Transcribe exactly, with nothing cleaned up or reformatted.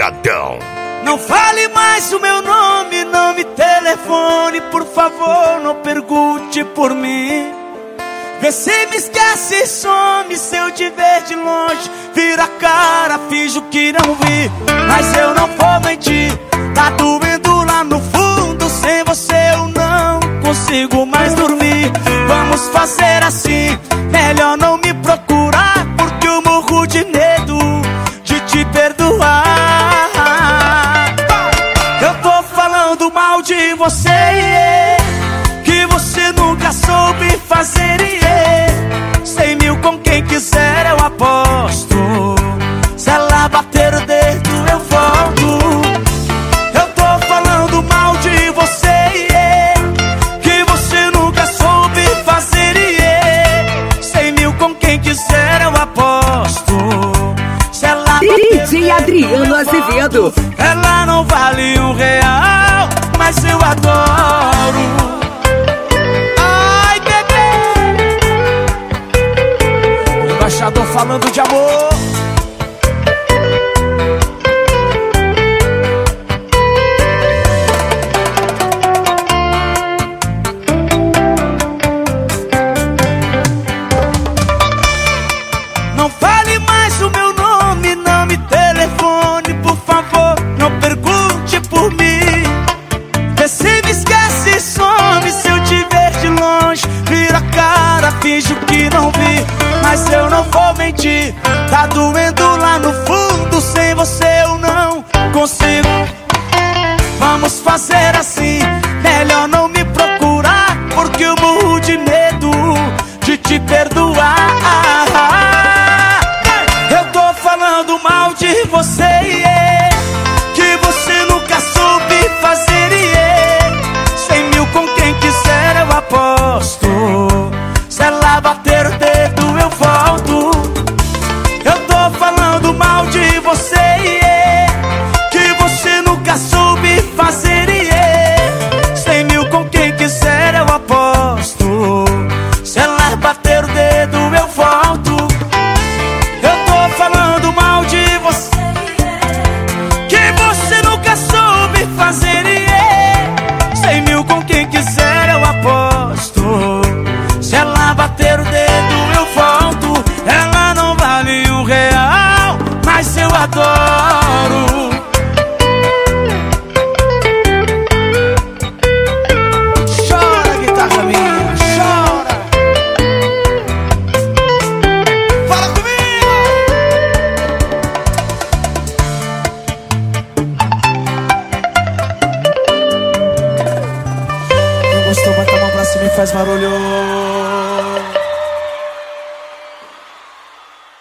Pancadão. Não fale mais o meu nome, não me telefone, por favor, não pergunte por mim. Vê se me esquece e some, se eu te ver de longe, vira a cara, finjo que não vi. Mas eu não vou mentir, tá doendo lá no fundo, sem você eu não consigo mais dormir. Vamos fazer assim, melhor não me procurar, porque eu morro de medo de te perdoar. Eu tô falando mal de você, yeah, que você nunca soube fazer, yeah. Cem mil com quem quiser eu aposto, se ela bater o dedo eu volto. Eu tô falando mal de você, yeah, que você nunca soube fazer, yeah. Cem mil com quem quiser eu aposto, se ela bater D J Adriano Azevedo. Ela não vale um real, mas eu adoro. Ai, bebê, o embaixador falando de amor. Não fale mais o meu nome, não me telefone, por favor, não pergunte por mim. Vê se me esquece e some, se eu te ver de longe, vira a cara, finjo que não vi. Mas eu não vou mentir, tá doendo lá no fundo, sem você eu não consigo. Vamos fazer assim, melhor não me procurar, porque eu morro de medo de te perdoar. Eu tô falando mal de você, yeah, que você nunca soube fazer, yeah. Cem mil com quem quiser eu aposto, se ela bater o dedo eu volto. Eu tô falando mal de você, yeah, que você nunca soube fazer, yeah. Cem mil com quem quiser eu aposto, se ela bater o dedo eu volto. Eu tô falando mal de você, que você nunca soube fazer, yeah. Cem mil com quem quiser eu aposto, se ela bater o dedo eu volto. Ela não vale um real, mas eu adoro. Chora, guitarra minha, chora. Fala comigo. Quem gostou, bota a mão pra cima e faz barulho.